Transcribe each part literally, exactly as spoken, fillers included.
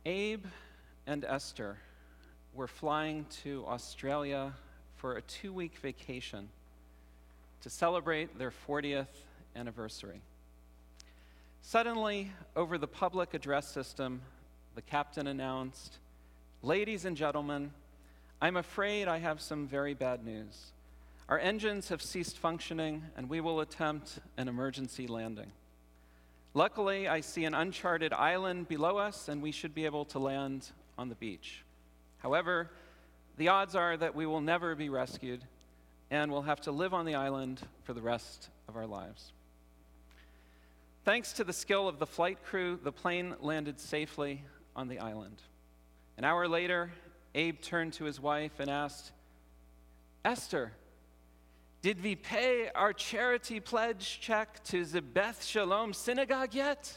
Abe and Esther were flying to Australia for a two-week vacation to celebrate their fortieth anniversary. Suddenly, over the public address system, the captain announced, "Ladies and gentlemen, I'm afraid I have some very bad news. Our engines have ceased functioning, and we will attempt an emergency landing. Luckily, I see an uncharted island below us, and we should be able to land on the beach. However, the odds are that we will never be rescued, and we'll have to live on the island for the rest of our lives." Thanks to the skill of the flight crew, the plane landed safely on the island. An hour later, Abe turned to his wife and asked, "Esther, did we pay our charity pledge check to the Beth Shalom synagogue yet?"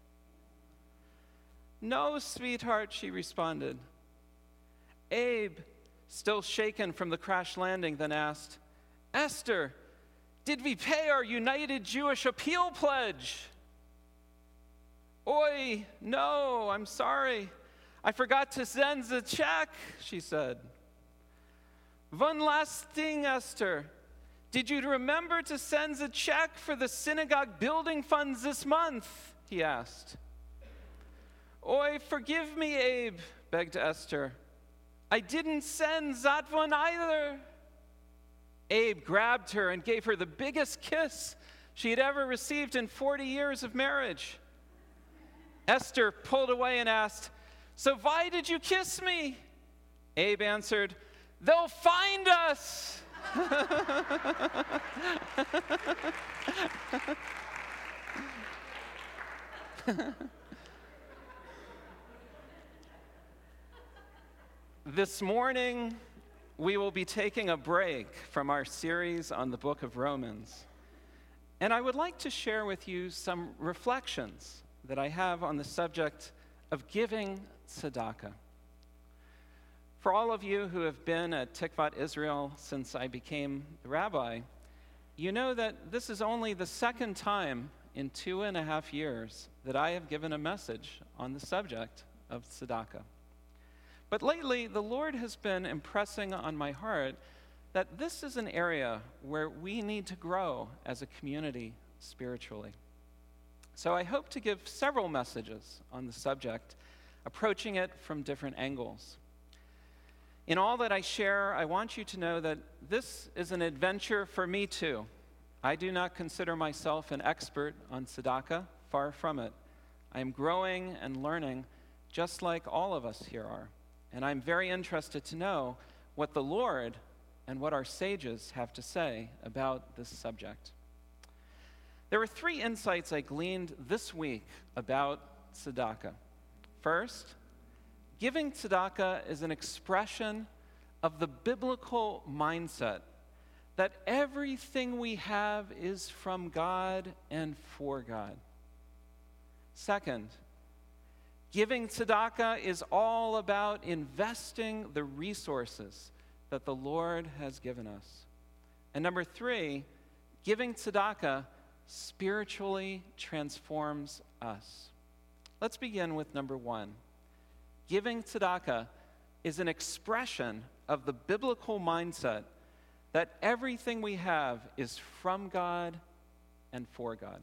"No, sweetheart," she responded. Abe, still shaken from the crash landing, then asked, "Esther, did we pay our United Jewish Appeal pledge?" "Oi, no, I'm sorry. I forgot to send the check," she said. "One last thing, Esther. Did you remember to send the check for the synagogue building funds this month?" he asked. "Oi, forgive me, Abe," begged Esther. "I didn't send that one either." Abe grabbed her and gave her the biggest kiss she had ever received in forty years of marriage. Esther pulled away and asked, "So why did you kiss me?" Abe answered, "They'll find us." This morning, we will be taking a break from our series on the book of Romans. And I would like to share with you some reflections that I have on the subject of giving tzedakah. For all of you who have been at Tikvat Israel since I became the rabbi, you know that this is only the second time in two and a half years that I have given a message on the subject of tzedakah. But lately, the Lord has been impressing on my heart that this is an area where we need to grow as a community spiritually. So I hope to give several messages on the subject, approaching it from different angles. In all that I share, I want you to know that this is an adventure for me too. I do not consider myself an expert on tzedakah, far from it. I am growing and learning just like all of us here are. And I'm very interested to know what the Lord and what our sages have to say about this subject. There were three insights I gleaned this week about tzedakah. First, giving tzedakah is an expression of the biblical mindset that everything we have is from God and for God. Second, giving tzedakah is all about investing the resources that the Lord has given us. And number three, giving tzedakah spiritually transforms us. Let's begin with number one. Giving tzedakah is an expression of the biblical mindset that everything we have is from God and for God.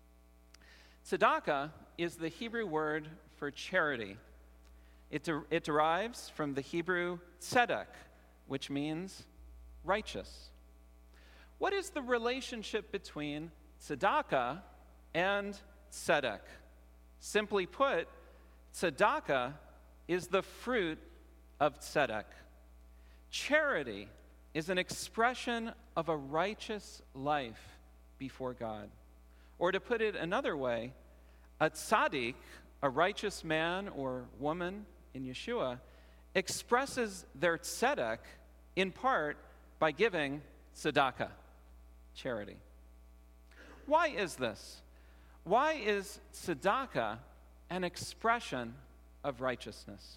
Tzedakah is the Hebrew word for charity. It, de- it derives from the Hebrew tzedek, which means righteous. What is the relationship between tzedakah and tzedek? Simply put, tzedakah is the fruit of tzedek. Charity is an expression of a righteous life before God. Or to put it another way, a tzaddik, a righteous man or woman in Yeshua, expresses their tzedek in part by giving tzedakah, charity. Why is this? Why is tzedakah an expression of righteousness?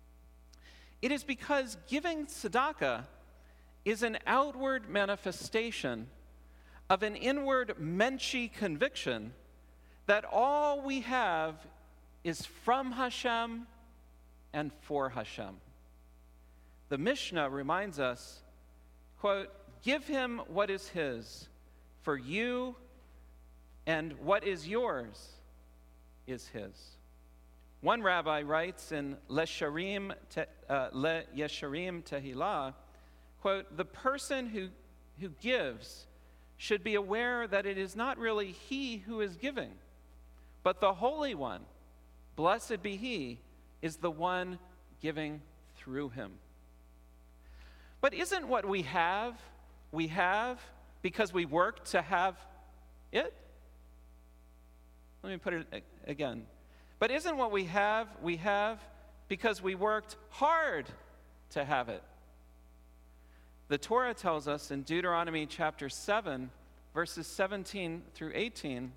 It is because giving tzedakah is an outward manifestation of an inward menshi conviction that all we have is from Hashem and for Hashem. The Mishnah reminds us, quote, "Give him what is his, for you, and what is yours is his." One rabbi writes in Le Sharim Te, uh, Le Yesharim Tehillah, quote, "The person who, who gives should be aware that it is not really he who is giving, but the Holy One, blessed be he, is the one giving through him." But isn't what we have, we have because we work to have it? Let me put it again. But isn't what we have, we have because we worked hard to have it? The Torah tells us in Deuteronomy chapter seven, verses seventeen through eighteen,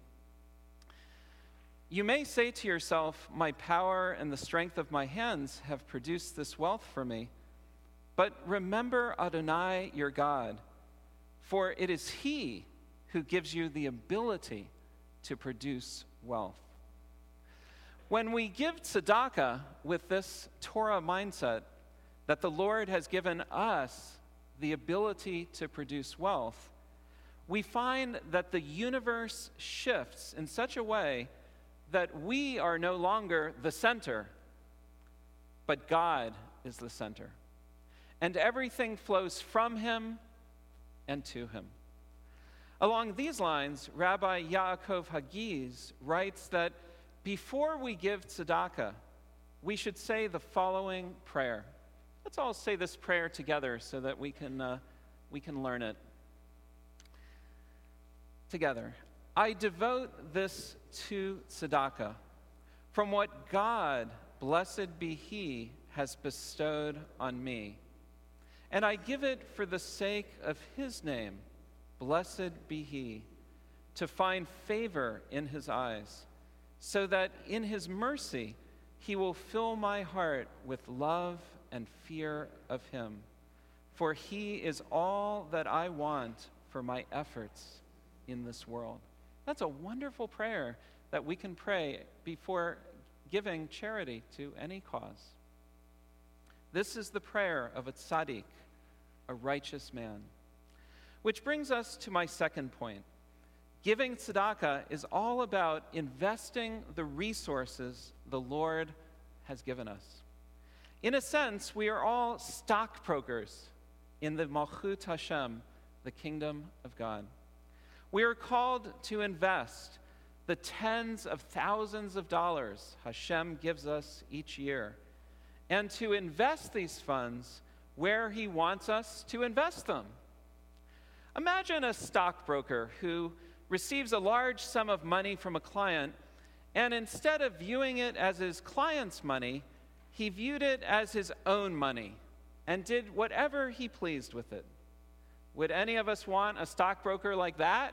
"You may say to yourself, 'My power and the strength of my hands have produced this wealth for me.' But remember Adonai your God, for it is he who gives you the ability to produce wealth." When we give tzedakah with this Torah mindset that the Lord has given us the ability to produce wealth, we find that the universe shifts in such a way that we are no longer the center, but God is the center. And everything flows from him and to him. Along these lines, Rabbi Yaakov Hagiz writes that before we give tzedakah, we should say the following prayer. Let's all say this prayer together so that we can, uh, we can learn it together. "I devote this to tzedakah from what God, blessed be he, has bestowed on me. And I give it for the sake of his name, blessed be he, to find favor in his eyes, so that in his mercy he will fill my heart with love and fear of him. For he is all that I want for my efforts in this world." That's a wonderful prayer that we can pray before giving charity to any cause. This is the prayer of a tzaddik, a righteous man. Which brings us to my second point. Giving tzedakah is all about investing the resources the Lord has given us. In a sense, we are all stockbrokers in the Malchut Hashem, the kingdom of God. We are called to invest the tens of thousands of dollars Hashem gives us each year, and to invest these funds where he wants us to invest them. Imagine a stockbroker who receives a large sum of money from a client, and instead of viewing it as his client's money, he viewed it as his own money and did whatever he pleased with it. Would any of us want a stockbroker like that?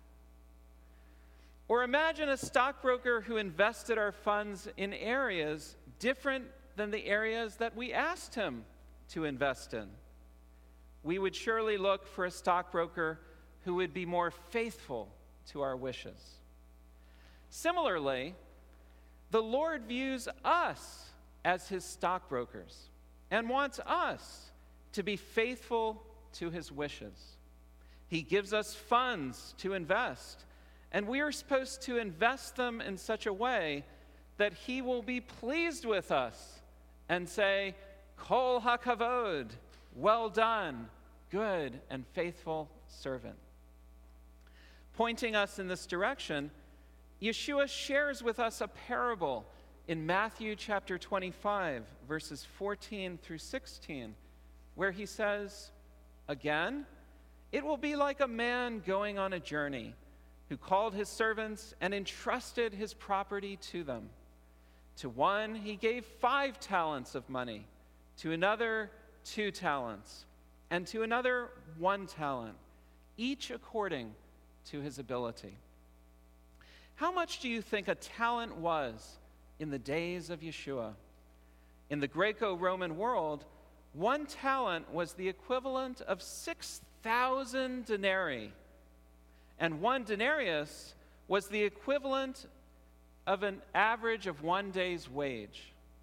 Or imagine a stockbroker who invested our funds in areas different than the areas that we asked him to invest in. We would surely look for a stockbroker who would be more faithful to our wishes. Similarly, the Lord views us as his stockbrokers and wants us to be faithful to his wishes. He gives us funds to invest, and we are supposed to invest them in such a way that he will be pleased with us and say, Kol hakavod, well done, good and faithful servant. Pointing us in this direction, Yeshua shares with us a parable in Matthew chapter twenty-five, verses fourteen through sixteen, where he says, again, it will be like a man going on a journey who called his servants and entrusted his property to them. To one he gave five talents of money, to another two talents, and to another one talent, each according to his ability. How much do you think a talent was in the days of Yeshua? In the Greco-Roman world, one talent was the equivalent of six thousand denarii, and one denarius was the equivalent of an average of one day's wage.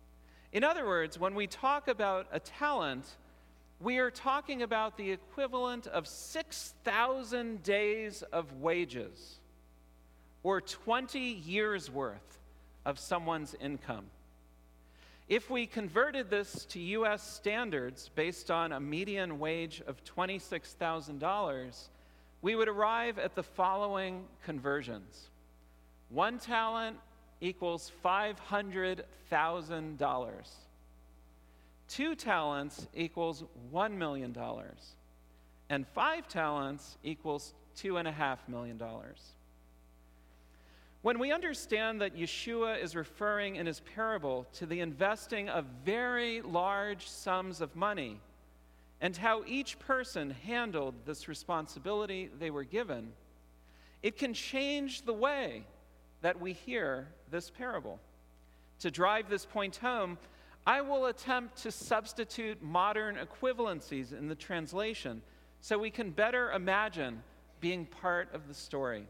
In other words, when we talk about a talent, we are talking about the equivalent of six thousand days of wages, or twenty years' worth of someone's income. If we converted this to U S standards based on a median wage of twenty-six thousand dollars, we would arrive at the following conversions. One talent equals five hundred thousand dollars. Two talents equals one million dollars. And five talents equals two and a half million dollars. When we understand that Yeshua is referring in his parable to the investing of very large sums of money and how each person handled this responsibility they were given, it can change the way that we hear this parable. To drive this point home, I will attempt to substitute modern equivalencies in the translation so we can better imagine being part of the story.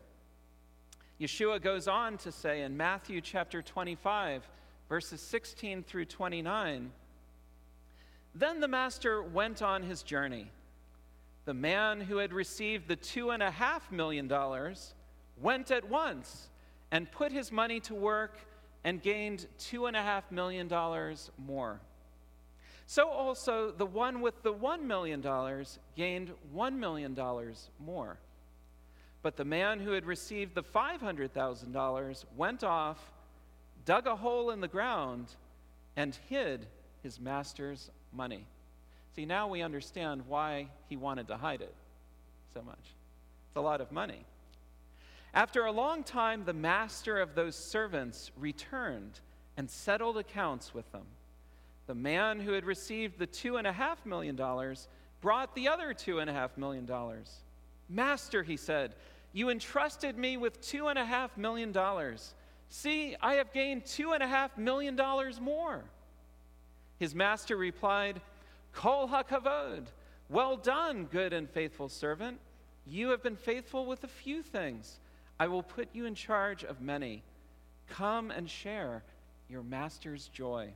Yeshua goes on to say in Matthew chapter twenty-five, verses sixteen through twenty-nine, "Then the master went on his journey. The man who had received the two and a half million dollars went at once and put his money to work and gained two and a half million dollars more. So also the one with the one million dollars gained one million dollars more. But the man who had received the five hundred thousand dollars went off, dug a hole in the ground, and hid his master's money." See, now we understand why he wanted to hide it so much. It's a lot of money. After a long time, the master of those servants returned and settled accounts with them. The man who had received the two and a half million dollars brought the other two and a half million dollars. "Master," he said, "you entrusted me with two and a half million dollars. See, I have gained two and a half million dollars more." His master replied, "Kol hakavod, well done, good and faithful servant. You have been faithful with a few things. I will put you in charge of many. Come and share your master's joy."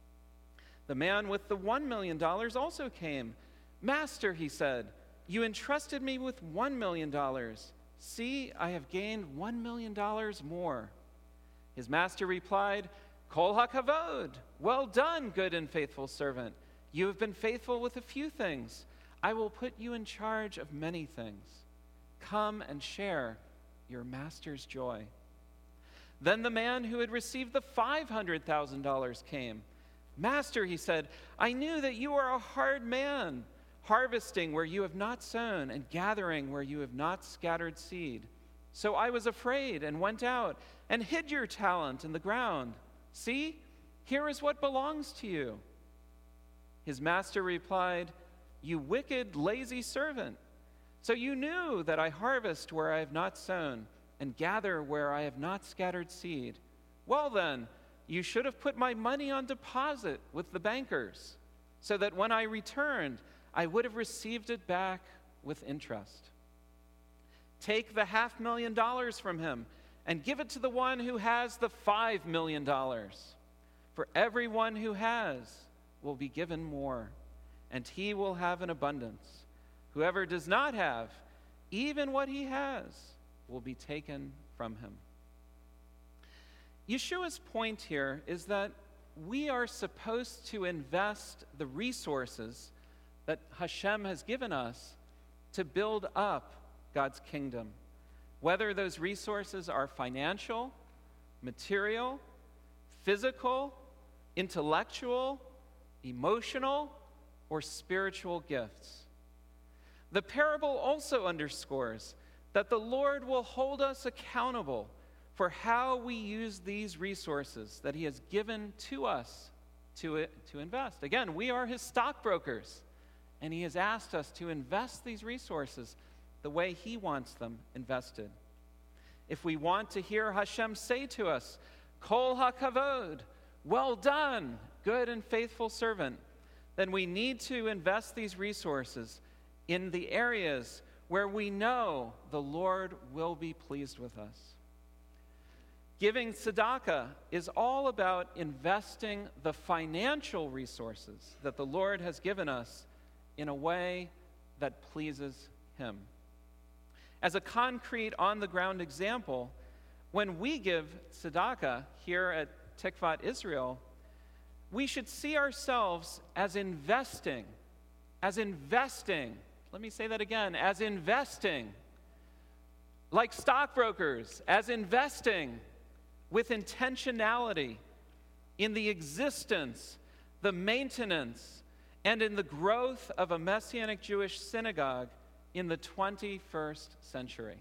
The man with the one million dollars also came. "Master," he said, "you entrusted me with one million dollars. See, I have gained one million dollars more." His master replied, "Kol hakavod, well done, good and faithful servant. You have been faithful with a few things. I will put you in charge of many things. Come and share your master's joy." Then the man who had received the five hundred thousand dollars came. "Master," he said, "I knew that you are a hard man, harvesting where you have not sown and gathering where you have not scattered seed. So I was afraid and went out and hid your talent in the ground. See, here is what belongs to you." His master replied, "You wicked, lazy servant. So you knew that I harvest where I have not sown and gather where I have not scattered seed. Well then, you should have put my money on deposit with the bankers, so that when I returned, I would have received it back with interest. Take the half million dollars from him and give it to the one who has the five million dollars. For everyone who has will be given more, and he will have an abundance. Whoever does not have, even what he has, will be taken from him." Yeshua's point here is that we are supposed to invest the resources that Hashem has given us to build up God's kingdom, whether those resources are financial, material, physical, intellectual, emotional, or spiritual gifts. The parable also underscores that the Lord will hold us accountable for how we use these resources that he has given to us to, to invest. Again, we are his stockbrokers, and he has asked us to invest these resources the way he wants them invested. If we want to hear Hashem say to us, "Kol hakavod, well done, good and faithful servant," then we need to invest these resources in the areas where we know the Lord will be pleased with us. Giving tzedakah is all about investing the financial resources that the Lord has given us in a way that pleases Him. As a concrete, on-the-ground example, when we give tzedakah here at Tikvat Israel, we should see ourselves as investing, as investing, let me say that again, as investing, like stockbrokers, as investing with intentionality in the existence, the maintenance, and in the growth of a Messianic Jewish synagogue in the twenty-first century.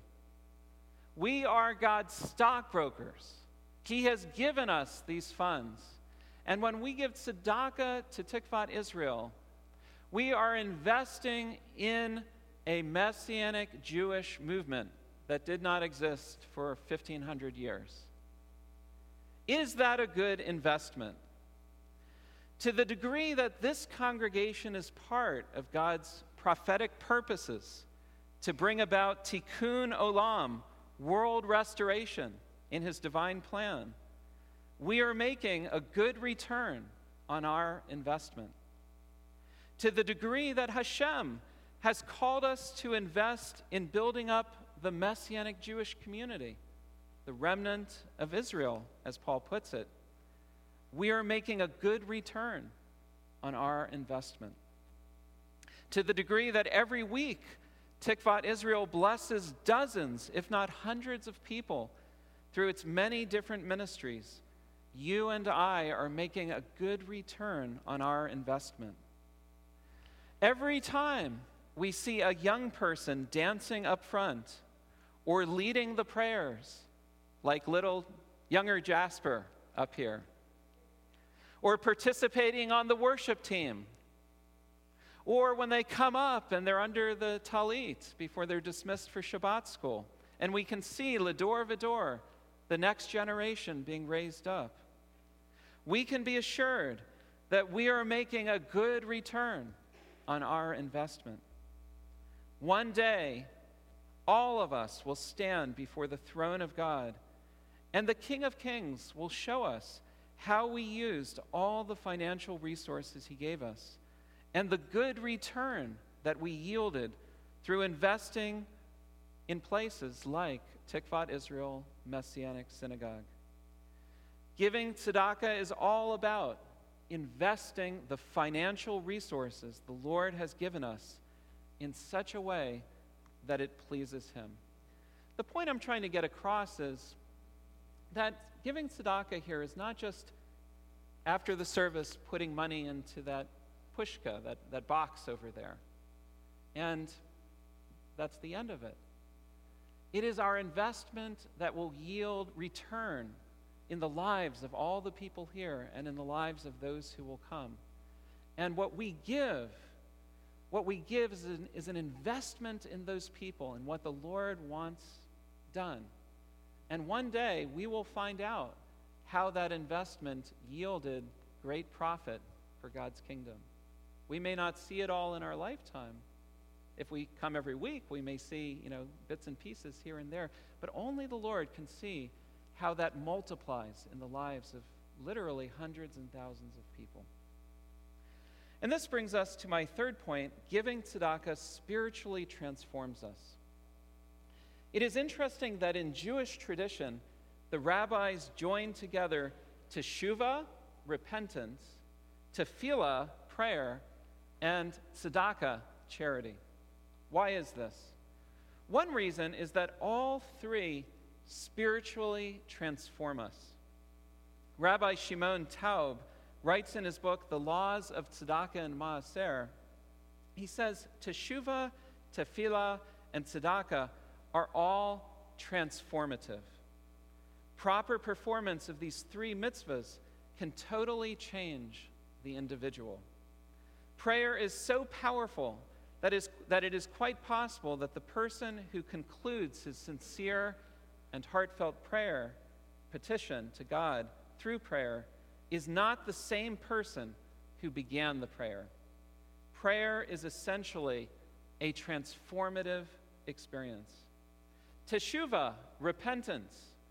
We are God's stockbrokers. He has given us these funds. And when we give tzedakah to Tikvat Israel, we are investing in a Messianic Jewish movement that did not exist for fifteen hundred years. Is that a good investment? To the degree that this congregation is part of God's prophetic purposes to bring about tikkun olam, world restoration, in His divine plan, we are making a good return on our investment. To the degree that Hashem has called us to invest in building up the Messianic Jewish community, the remnant of Israel, as Paul puts it, we are making a good return on our investment. To the degree that every week Tikvat Israel blesses dozens, if not hundreds of people through its many different ministries, you and I are making a good return on our investment. Every time we see a young person dancing up front or leading the prayers, like little younger Jasper up here, or participating on the worship team, or when they come up and they're under the talit before they're dismissed for Shabbat school, and we can see Lador Vidor, the next generation being raised up, we can be assured that we are making a good return on our investment. One day, all of us will stand before the throne of God, and the King of Kings will show us how we used all the financial resources He gave us and the good return that we yielded through investing in places like Tikvat Israel Messianic Synagogue. Giving tzedakah is all about investing the financial resources the Lord has given us in such a way that it pleases Him. The point I'm trying to get across is that giving tzedakah here is not just after the service putting money into that pushka, that, that box over there, and that's the end of it. It is our investment that will yield return in the lives of all the people here and in the lives of those who will come. And what we give, what we give is an, is an investment in those people and what the Lord wants done. And one day we will find out how that investment yielded great profit for God's kingdom. We may not see it all in our lifetime. If we come every week, we may see, you know, bits and pieces here and there, but only the Lord can see how that multiplies in the lives of literally hundreds and thousands of people. And this brings us to my third point: giving tzedakah spiritually transforms us. It is interesting that in Jewish tradition, the rabbis joined together teshuvah, repentance, tefillah, prayer, and tzedakah, charity. Why is this? One reason is that all three spiritually transform us. Rabbi Shimon Taub writes in his book, The Laws of Tzedakah and Maaser, he says, teshuvah, tefillah, and tzedakah are all transformative. Proper performance of these three mitzvahs can totally change the individual. Prayer is so powerful that is that it is quite possible that the person who concludes his sincere and heartfelt prayer, petition to God through prayer, is not the same person who began the prayer. Prayer is essentially a transformative experience. Teshuvah, repentance,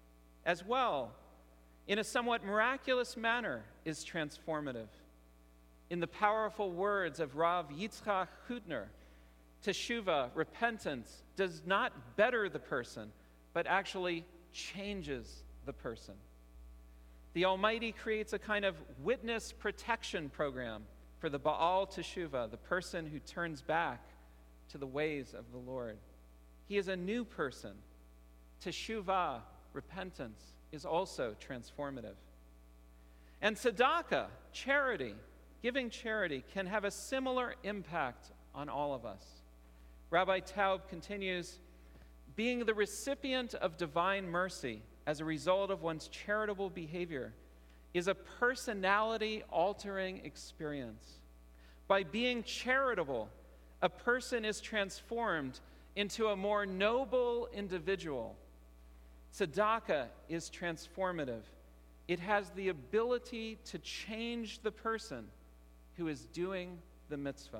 as well, in a somewhat miraculous manner, is transformative. In the powerful words of Rav Yitzchak Hutner, Teshuvah, repentance, does not better the person, but actually changes the person. The Almighty creates a kind of witness protection program for the Baal Teshuvah, the person who turns back to the ways of the Lord. He is a new person. Teshuvah, repentance, is also transformative. And tzedakah, charity, giving charity, can have a similar impact on all of us. Rabbi Taub continues, being the recipient of divine mercy as a result of one's charitable behavior is a personality-altering experience. By being charitable, a person is transformed into a more noble individual. Tzedakah is transformative. It has the ability to change the person who is doing the mitzvah.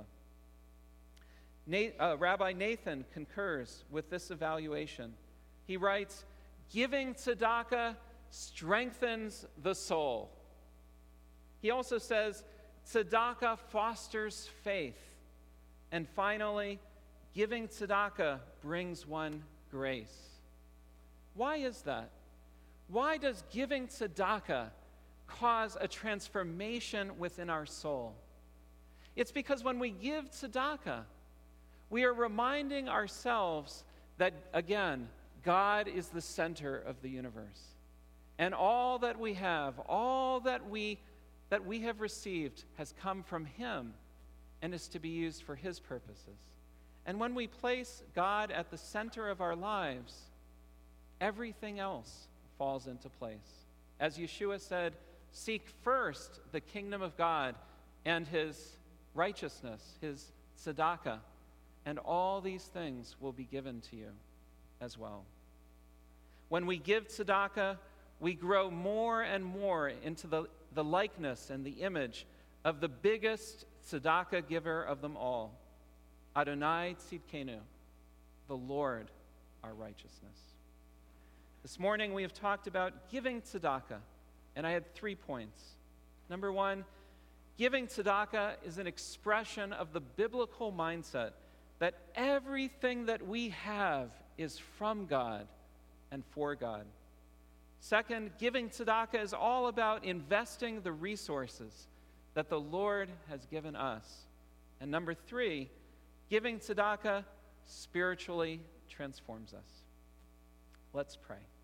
Na- uh, Rabbi Nathan concurs with this evaluation. He writes, giving tzedakah strengthens the soul. He also says, tzedakah fosters faith. And finally, giving tzedakah brings one grace. Why is that? Why does giving tzedakah cause a transformation within our soul? It's because when we give tzedakah, we are reminding ourselves that, again, God is the center of the universe. And all that we have, all that we, that we have received has come from Him and is to be used for His purposes. And when we place God at the center of our lives, everything else falls into place. As Yeshua said, seek first the kingdom of God and His righteousness, His tzedakah, and all these things will be given to you as well. When we give tzedakah, we grow more and more into the, the likeness and the image of the biggest tzedakah giver of them all, Adonai Tzidkenu, the Lord, our righteousness. This morning we have talked about giving tzedakah, and I had three points. Number one, giving tzedakah is an expression of the biblical mindset that everything that we have is from God and for God. Second, giving tzedakah is all about investing the resources that the Lord has given us. And number three, giving tzedakah spiritually transforms us. Let's pray.